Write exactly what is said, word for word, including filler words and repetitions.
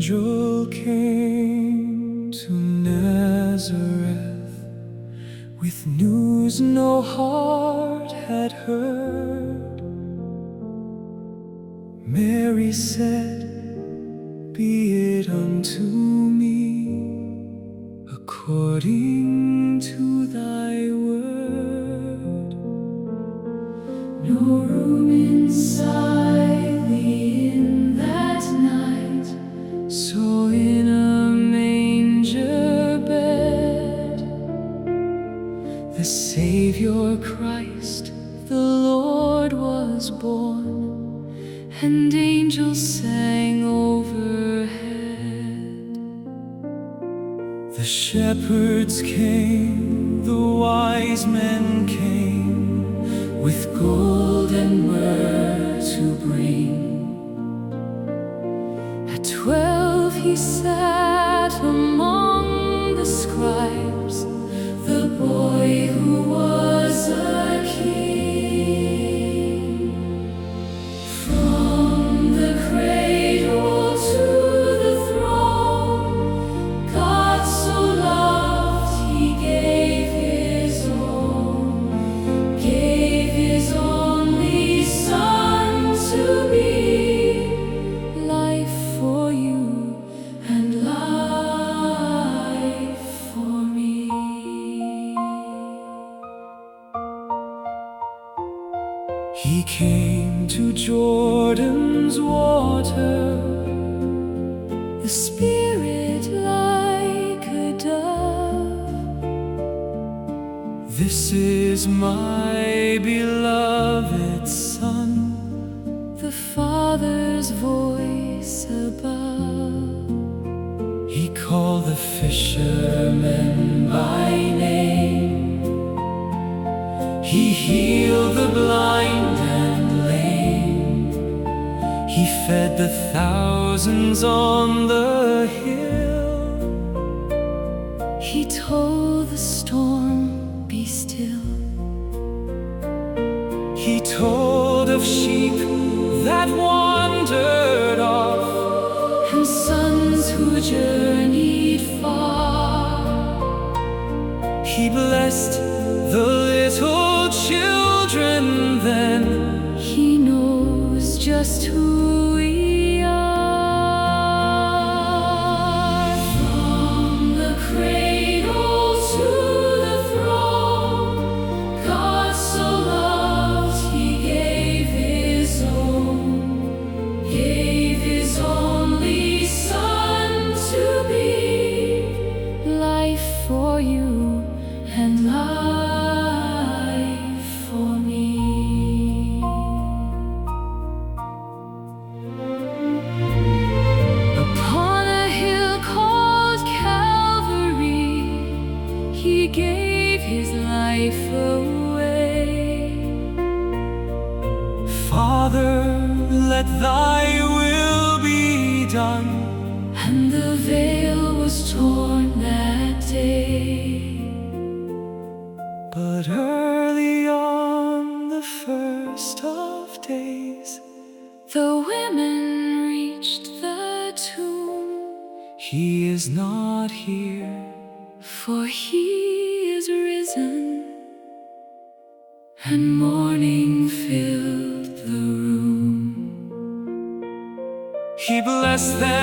angel came to Nazareth with news no heart had heard. Mary said, "Be it unto me according to thy word." No room inside the inn that night, So in a manger bed, the Savior Christ, the Lord was born, and angels sang overhead. the shepherds came, the wise men came, with gold and myrrh to bring. At twelve he sat among the scribes, the boy who was a king. From the cradle to the throne, God so loved he gave his own, gave his only Son to be life for you and life for me. He came to Jordan's water, The Spirit like a dove. "This is my beloved Son." The Father's voice above. He called the fishermen by name. He healed the blind and lame. He fed the thousands on the hill. He told the storm, "Be still." He told of sheep that wandered off, And sons who journeyed far. He blessed the little children then. He knows just who we are. From the cradle to the throne, God so loved he gave his own, gave his only Son to be life for you and life for me. Upon a hill called Calvary, he gave his life away. Father, let thy will be done. And the veil was torn that day. But early on the first of days, The women reached the tomb, he is not here. for he is risen, and morning filled the room. He blessed them